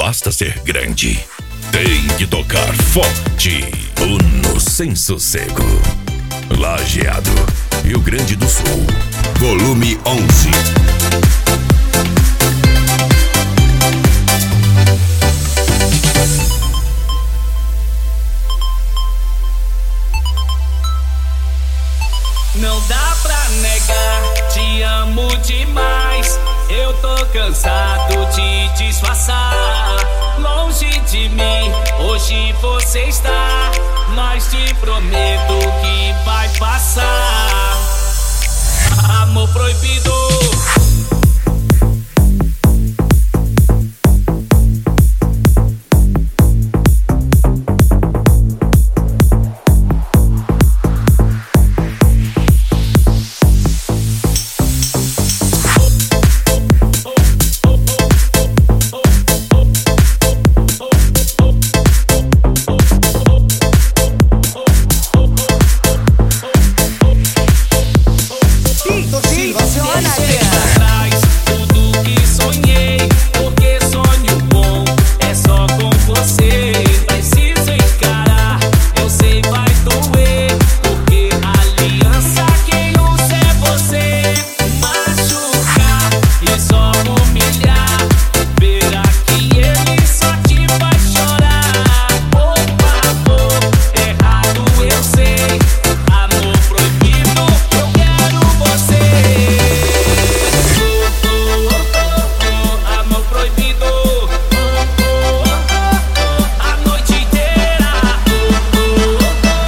basta ser grande. Tem que tocar forte. Uno sem sossego. Lajeado, Rio Grande do Sul. Volume 11. Não dá pra negar, te amo demais. Eu tô cansado de disfarçar. Longe de mim, hoje você está. Mas te prometo que vai passar. Amor proibido.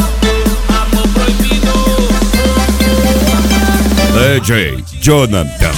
DJ Jonathan.